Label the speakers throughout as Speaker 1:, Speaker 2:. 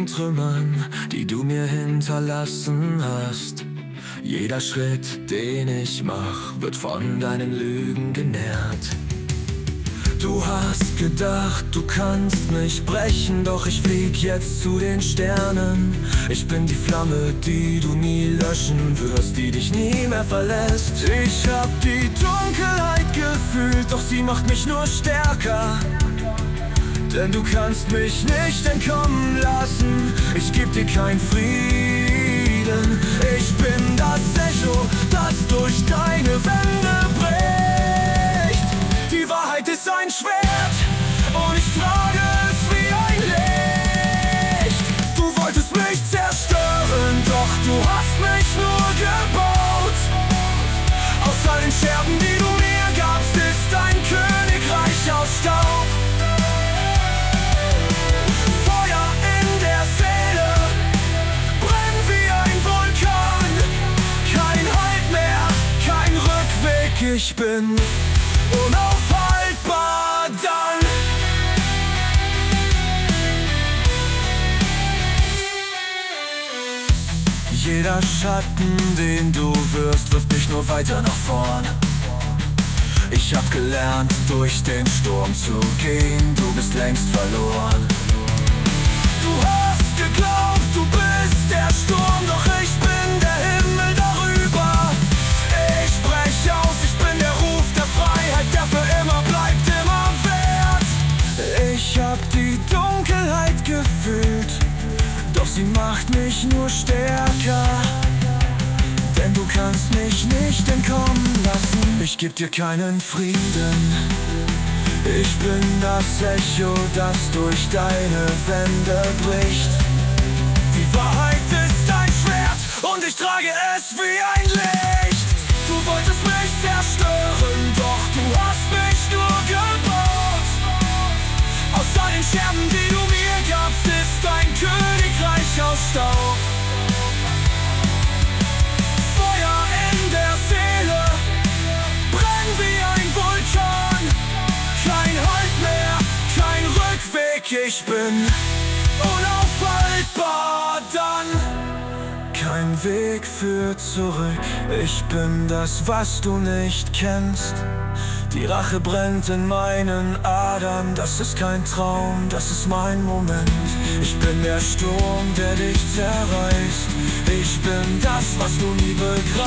Speaker 1: Trümmern, die du mir hinterlassen hast. Jeder Schritt, den ich mach, wird von deinen Lügen genährt. Du hast gedacht, du kannst mich brechen, doch ich flieg jetzt zu den Sternen. Ich bin die Flamme, die du nie löschen wirst, die dich nie mehr verlässt. Ich hab die Dunkelheit gefühlt, doch sie macht mich nur stärker. Denn du kannst mich nicht entkommen lassen, ich geb dir keinen Frieden. Ich bin das Echo, das durch deine Wände bricht. Die Wahrheit ist ein Schwert und ich trage es wie ein Licht. Du wolltest mich zerstören, doch du hast mich nur gebaut. Aus allen Scherben, die du mir gabst, ist ein Königreich aus Staub. Ich bin unaufhaltbar dann. Jeder Schatten, den du wirfst, wirft mich nur weiter nach vorn. Ich hab gelernt, durch den Sturm zu gehen, du bist längst verloren. Du hast geglaubt, du bist der Sturm, doch ich bin der Himmel darüber. Ich brech aus, der für immer bleibt, immer wert. Ich hab die Dunkelheit gefühlt, doch sie macht mich nur stärker. Denn du kannst mich nicht entkommen lassen, ich geb dir keinen Frieden. Ich bin das Echo, das durch deine Wände bricht. Die Wahrheit ist ein Schwert und ich trage es wie ein Licht. Du wolltest mich zerstören, doch du hast mich nur gebaut. Aus all den Scherben, die du mir gabst, ist ein Königreich aus Staub. Feuer in der Seele, brenn wie ein Vulkan. Kein Halt mehr, kein Rückweg, ich bin unaufhaltbar dann. Kein Weg führt zurück, ich bin das, was du nicht kennst. Die Rache brennt in meinen Adern, das ist kein Traum, das ist mein Moment. Ich bin der Sturm, der dich zerreißt. Ich bin das, was du nie begreifst.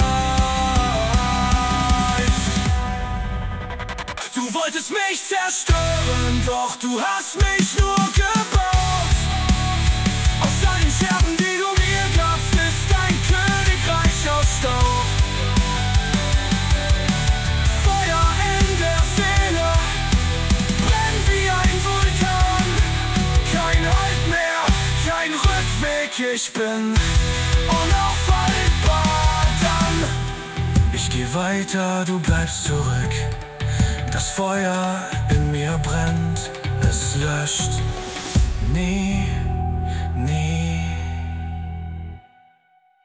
Speaker 1: Du wolltest mich zerstören, doch du hast mich nur gebaut. Aus allen Scherben, die du mir gabst, ist ein Königreich aus Staub. Feuer in der Seele, brenn wie ein Vulkan. Kein Halt mehr, kein Rückweg, ich bin unaufhaltbar dann. Ich geh weiter, du bleibst zurück. Das Feuer in mir brennt, es löscht nie.